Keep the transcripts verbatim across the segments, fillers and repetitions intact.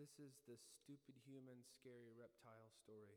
This is the stupid human, scary reptile story.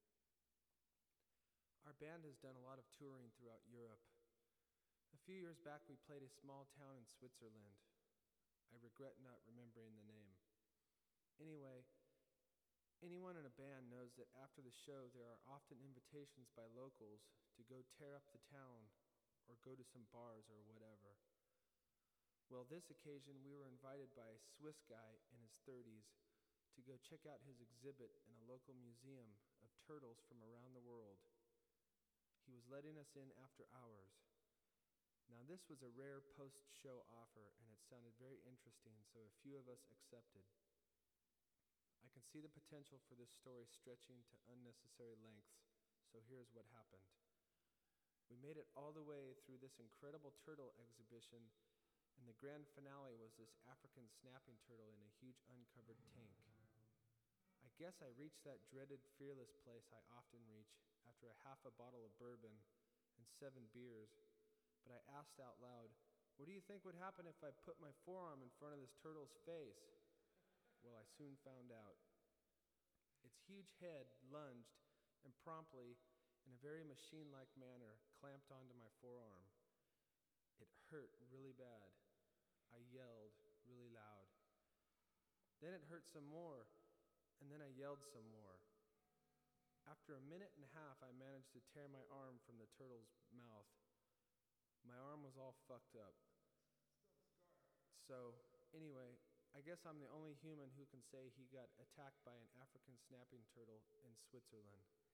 Our band has done a lot of touring throughout Europe. A few years back, we played a small town in Switzerland. I regret not remembering the name. Anyway, anyone in a band knows that after the show, there are often invitations by locals to go tear up the town or go to some bars or whatever. Well, this occasion, we were invited by a Swiss guy in his thirties to go check out his exhibit in a local museum of turtles from around the world. He was letting us in after hours. Now, this was a rare post-show offer, and it sounded very interesting, so a few of us accepted. I can see the potential for this story stretching to unnecessary lengths, so here's what happened. We made it all the way through this incredible turtle exhibition, and the grand finale was this African snapping turtle in a huge uncovered tank. I guess I reached that dreaded fearless place I often reach after a half a bottle of bourbon and seven beers, but I asked out loud, "What do you think would happen if I put my forearm in front of this turtle's face?" Well, I soon found out. Its huge head lunged and promptly, in a very machine-like manner, clamped onto my forearm. It hurt really bad. I yelled really loud. Then it hurt some more, and then I yelled some more. After a minute and a half, I managed to tear my arm from the turtle's mouth. My arm was all fucked up. So, anyway, I guess I'm the only human who can say he got attacked by an African snapping turtle in Switzerland.